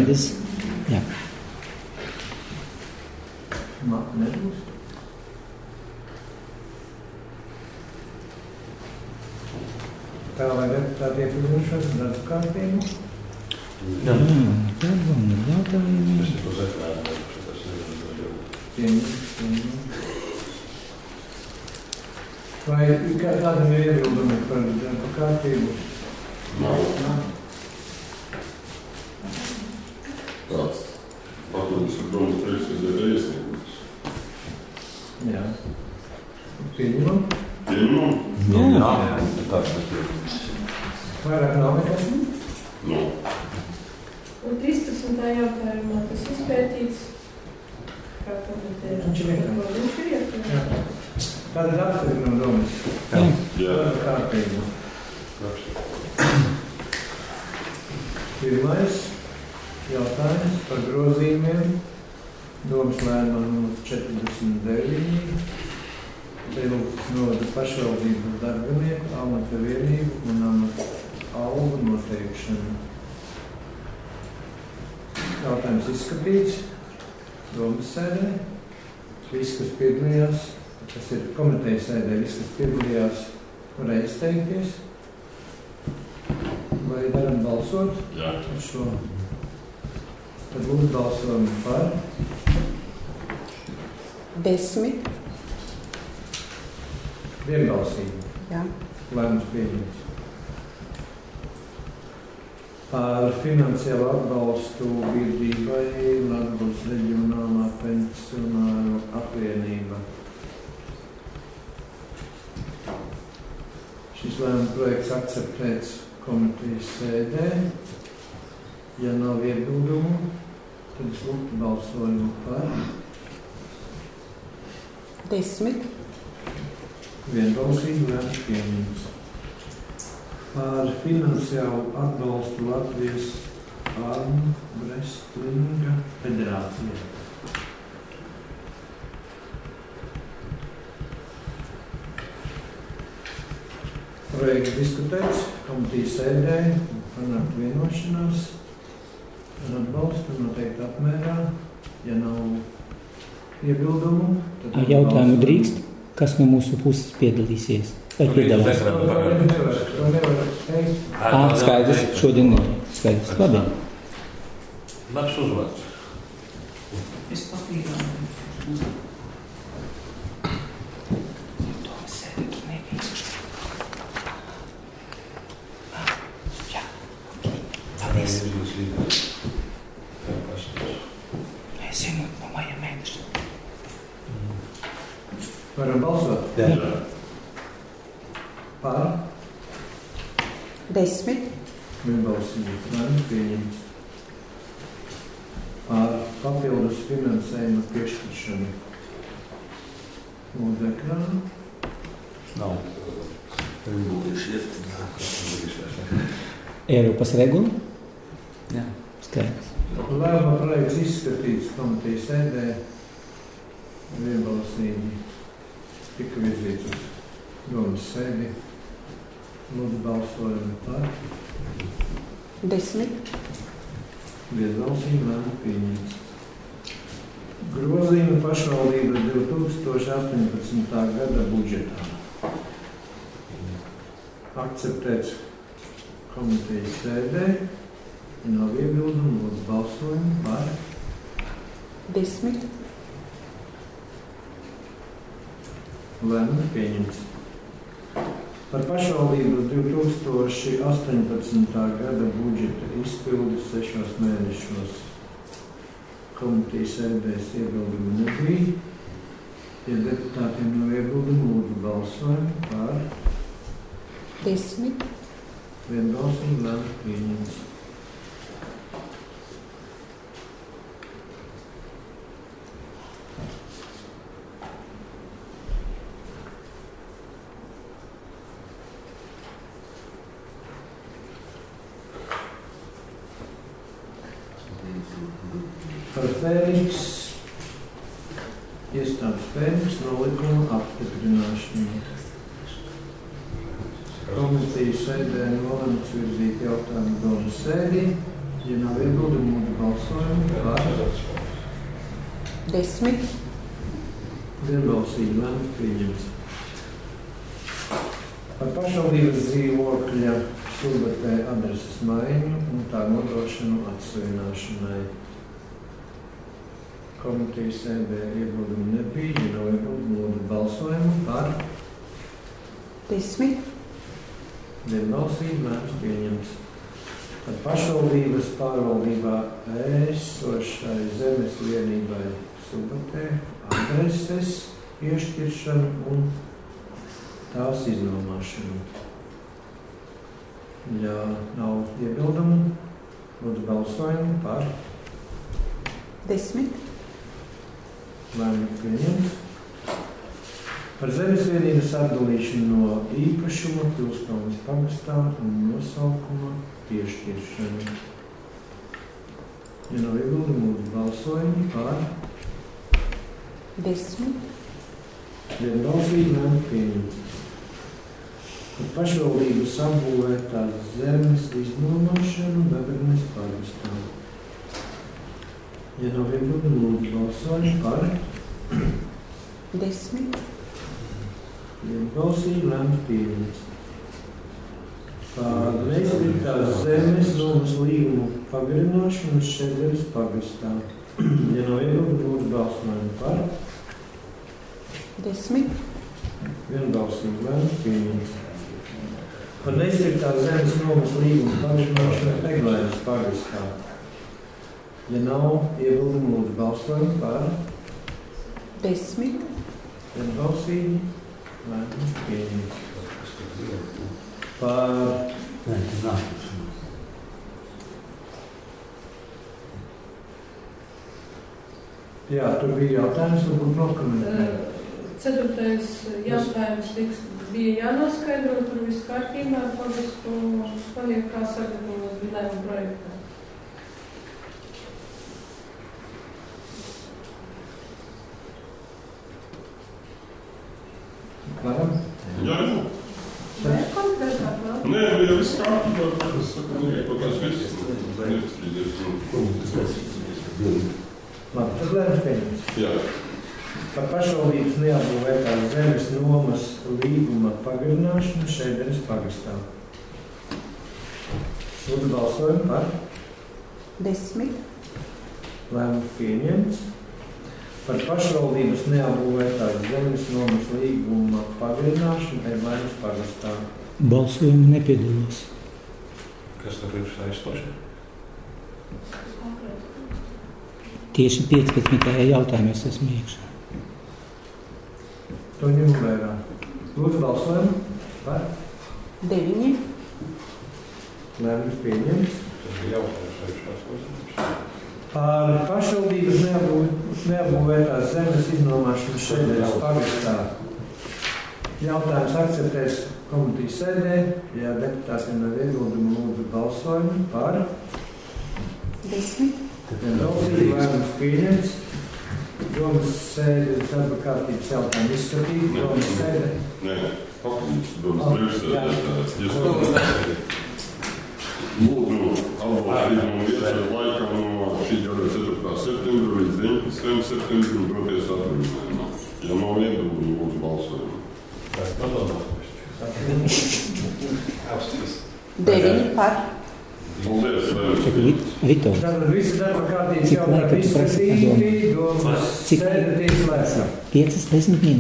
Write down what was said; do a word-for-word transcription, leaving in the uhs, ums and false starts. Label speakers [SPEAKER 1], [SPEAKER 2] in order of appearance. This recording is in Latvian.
[SPEAKER 1] rindas. Jā.
[SPEAKER 2] Maka nebūs. Tā vai deputāti iepazinušos ar darbu kārtību?
[SPEAKER 1] Jā. Darbam un jautājumiem.
[SPEAKER 3] Es to zefrēju, tas nezinu.
[SPEAKER 2] Pieņem, pieņem. Vai kādam ir iebildumi par darbu kārtību?
[SPEAKER 3] Nav.
[SPEAKER 2] Nav.
[SPEAKER 3] Tāds papildus ar domu priekšsēdētāju iesniegums.
[SPEAKER 2] Jā. Pieņemam?
[SPEAKER 3] Pieņemam?
[SPEAKER 1] Jā.
[SPEAKER 3] Jā. Tā, tas
[SPEAKER 2] Vairāk nav nekas?
[SPEAKER 3] Nu.
[SPEAKER 4] Un trīspadsmitā jautājumā tas izpētīts, kā komentēt.
[SPEAKER 2] Viņš ir vienkārši.
[SPEAKER 4] Viņš ir iekļauts.
[SPEAKER 2] Jā. Tātad apstiprinām domas.
[SPEAKER 1] Jā.
[SPEAKER 3] Jā.
[SPEAKER 2] Darba kārtību. Pirmais jautājums par grozījumiem. Domas lēmumā numurs četrdesmit deviņi. Teilūks novada pašvaldību darbinieku, amata vienību un amata algu noteikšanu. Jautājums izskatīts. Domas sēdē. Visi, kas piedalījās, tas ir komitejas sēdē, visi, kas piedalījās, varēja izteikties. Vai varam balsot?
[SPEAKER 3] Jā.
[SPEAKER 2] Par šo. Tad lūdzu balsojam par.
[SPEAKER 5] Desmit.
[SPEAKER 2] Vienbalsīgi.
[SPEAKER 5] Jā.
[SPEAKER 2] Lēmums pieņemts. Par finansiālu atbalstu biedrībai Latgales reģionālā pensionāru apvienība. Šis lēmuma projekts akceptēts komitejas sēdē. Ja nav iebildumu, tad es lūgtu balsojumu par.
[SPEAKER 5] Desmit.
[SPEAKER 2] Vienbalsīgi lēmums pieņemts. Par finansiālu atbalstu Latvijas armrestlinga federācijai. Projekts diskutēts komitejas sēdē, panākt vienošanās ar atbalstu noteikti apmērā. Ja nav iebildumu, tad...
[SPEAKER 1] Jautājumu drīkst, kas no mūsu puses piedalīsies? Vai piedalās?
[SPEAKER 2] To nevar teikt.
[SPEAKER 1] Ā, skaidrs, šodien ir skaidrs. Labi.
[SPEAKER 3] Labs uzvārds.
[SPEAKER 6] Es papīrām.
[SPEAKER 1] Paldies. Es zinu, no maija mēneša.
[SPEAKER 2] Varam balsot?
[SPEAKER 3] Jā.
[SPEAKER 2] Par.
[SPEAKER 5] Desmit.
[SPEAKER 2] Vienbalsīgi lēmums pieņemts. Par papildus finansējuma piešķiršanu. Lūdzu ekrānu.
[SPEAKER 3] Nav.
[SPEAKER 1] Eiropas regula? Jā, skaidrs.
[SPEAKER 2] Lēmuma projekts izskatīts komitejas sēdē. Vienbalsīgi tika virzīts uz domas sēdi. Lūdzu balsojam par.
[SPEAKER 5] Desmit.
[SPEAKER 2] Vienbalsīgi lēmums pieņemts. Grozījumi pašvaldības divi tūkstoši astoņpadsmitā gada budžetā. Akceptēts komitejas sēdē. Nav iebildumu, lūdzu balsojumu par.
[SPEAKER 5] Desmit.
[SPEAKER 2] Lēmums pieņemts. Par pašvaldības divi tūkstoši astoņpadsmitā gada budžeta izpildi sešos mēnešos. Komitejas sēdēs iebildumu nebija. Ja deputātiem nav iebildumu, lūdzu balsojumu par.
[SPEAKER 5] Desmit.
[SPEAKER 2] Vienbalsīgi lēmums pieņemts. Par Fēniks iestādes Fēniks nolikuma apstiprināšanu. Komitejas sēdē nolemts virzīt jautājumu domas sēdī. Ja nav iebildumu, lūdzu
[SPEAKER 5] desmit,
[SPEAKER 2] Vienbalsīgi lēmums pieņemts. Par pašvaldības dzīvokļa Subatē adreses maiņu un tā nodošanu atsevināšanai. Komitejas sēdē iebildumu nebija, ja nav iebildumu lūdzu balsojumu par
[SPEAKER 5] desmit,
[SPEAKER 2] vienbalsīgi lēmums pieņemts. Par pašvaldības pārvaldībā esošai zemes vienībai Subatē adreses piešķiršanu un tās iznomāšanu. Ja nav iebildumu, lūdzu balsojumu par
[SPEAKER 5] desmit,
[SPEAKER 2] lēmumu pieņemts. Par zemes vienības atdalīšanu no īpašuma Pilskalnes pagastā un nosaukuma piešķiršanu. Ja nav iebildumu, lūdzu balsojumu par
[SPEAKER 5] desmit,
[SPEAKER 2] vienbalsīgi lēmums pieņemts. Par pašvaldības apbūvētās zemes iznomāšanu Bebernes pagastā. Ja nav iebildumu, lūdzu balsojumu par
[SPEAKER 5] desmit,
[SPEAKER 2] vienbalsīgi lēmums pieņemts. Par neizpirktās zemes nomas līgumu pagarināšanu Šedveres pagastā. Ja nav iebildumu, lūdzu balsojumu par
[SPEAKER 5] desmit,
[SPEAKER 2] vienbalsīgi lēmums pieņemts. Par neizpirktās zemes nomas līgumu pagarināšanu Eglainas pagastā. Ja nav iebildumu, lūdzu balsojumu par
[SPEAKER 5] desmit,
[SPEAKER 2] vienbalsīgi lēmums pieņemts. Par
[SPEAKER 3] Nē, tas nav.
[SPEAKER 2] jā, tur bija jautājums, varbūt nokomentēt.
[SPEAKER 4] Ceturtais jautājums tiks, bija jānoskaidro, tur viss kārtībā, pagastu paliek kā sagatavot lēmumu projektā.
[SPEAKER 2] Varam?
[SPEAKER 7] Jā, jā.
[SPEAKER 4] Vai konkrētāk vēl?
[SPEAKER 7] Nē, ja viss kārtībā, tad es saku, nē, kaut kāds viss nestrīdies.
[SPEAKER 2] Labi, tad lēmums pieņemts.
[SPEAKER 7] Jā.
[SPEAKER 2] Par pašvaldības neapbūvētās zemes nomas līguma pagarināšanu Šeidenes pagastā. Lūdzu balsojumu par
[SPEAKER 5] desmit,
[SPEAKER 2] lēmumu pieņemts. Par pašvaldības neapbūvētās zemes nomas līguma pagarināšanu Eglainas pagastā.
[SPEAKER 1] Balsojumu nepiedalos.
[SPEAKER 3] Kas tur ir aizstoši?
[SPEAKER 1] Tieši piecpadsmitajā jautājumā es esmu iekšā.
[SPEAKER 2] To ņem vērā. Lūdzu balsojumu par
[SPEAKER 5] deviņi,
[SPEAKER 2] lēmums pieņemts.
[SPEAKER 3] Tas bija jautājums aizstās.
[SPEAKER 2] Par pašvaldības neapbū- neapbūvētās zemes iznomāšanu Šeidenes pagastā. Jautājums akceptēs komitejas sēdē. Ja deputātiem nav iebildumu, lūdzu balsojumu par
[SPEAKER 5] desmit,
[SPEAKER 2] vienbalsīgi lēmums pieņemts. Domas sēdes darba kārtības jautājumu izskatīt. Domas sēde.
[SPEAKER 7] Nē, papildus domas
[SPEAKER 2] Oh,
[SPEAKER 7] priekšsēdētājs. Ja lūdzu atbalstījumu iesaukt laikam no šī gada ceturtā septembra līdz deviņpadsmitajam septembrim doties atvaļinājumā. Ja nav iebildumu, lūdzu balsojumu.
[SPEAKER 5] deviņi par,
[SPEAKER 7] Paldies,
[SPEAKER 1] Saka,
[SPEAKER 7] lēmums.
[SPEAKER 1] Vi- Vitors,
[SPEAKER 2] Tātad visi darba kārtības
[SPEAKER 1] Cik laika
[SPEAKER 2] jautājumi
[SPEAKER 1] tu prasi
[SPEAKER 2] izskatīti. Domas
[SPEAKER 1] Cik-
[SPEAKER 2] sēde tiek slēgta.
[SPEAKER 1] piecas, desmit minūtes.